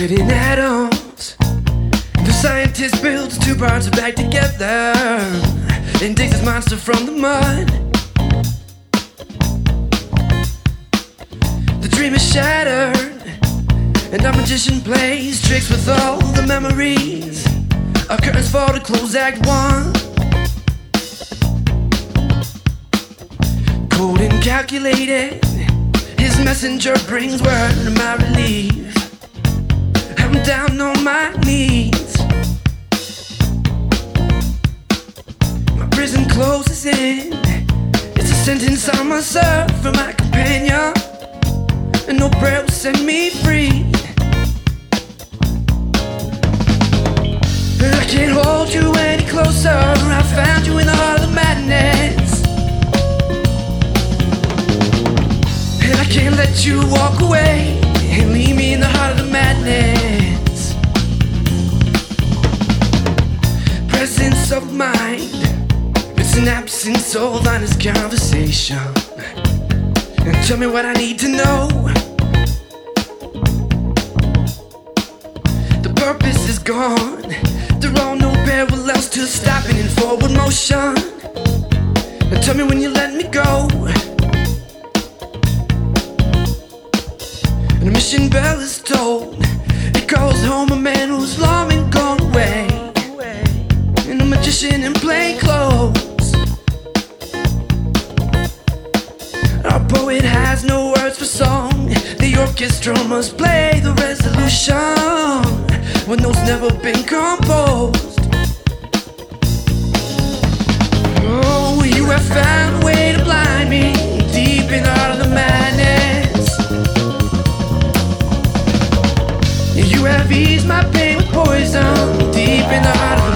Splitting atoms. The scientist builds two parts back together and digs his monster from the mud. The dream is shattered, and our magician plays tricks with all the memories. Our curtains fall to close Act 1. Cold and calculated, his messenger brings word of my relief. I'm down on my knees. My prison closes in. It's a sentence I must serve for my companion, and no prayer will set me free. I can't hold you any closer. I found you in the heart of madness, and I can't let you walk away and leave me in the heart of the madness. Presence of mind, it's an absence of honest conversation. And tell me what I need to know. The purpose is gone. There are no parallels to stopping in forward motion. And tell me when you let me go. And the mission bell is tolled. It calls home a man who's long been gone away, and a magician in plain clothes. Our poet has no words for song. The orchestra must play the resolution when those never been composed. Oh, you have found a way to blind me deep in the heart of the madness. You have eased my pain with poison deep in the heart of the